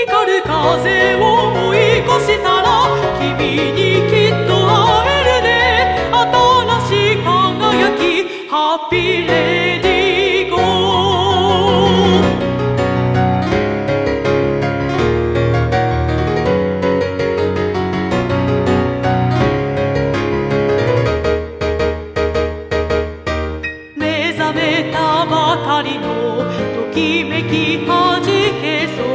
光る風を追い越したら君にきっと会えるね。新しい輝きハッピーレディーゴー。目覚めたばかりのときめきはじけそう。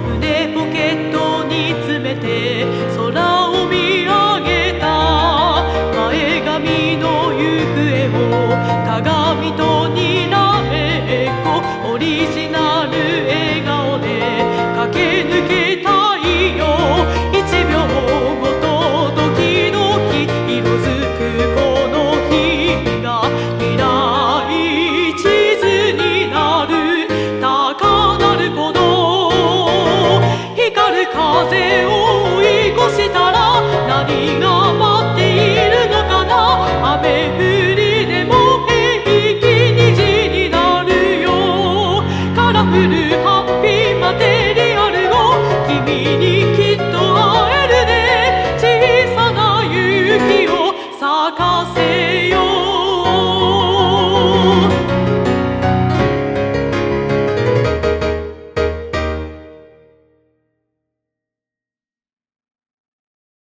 胸ポケットに詰めて空を見上げた。前髪の行方を鏡とにらめっこ。オリジナル笑顔で駆け抜けたいよ。1秒ごとドキドキ色づくこの日々が未来地図になる。高鳴る鼓動光る風を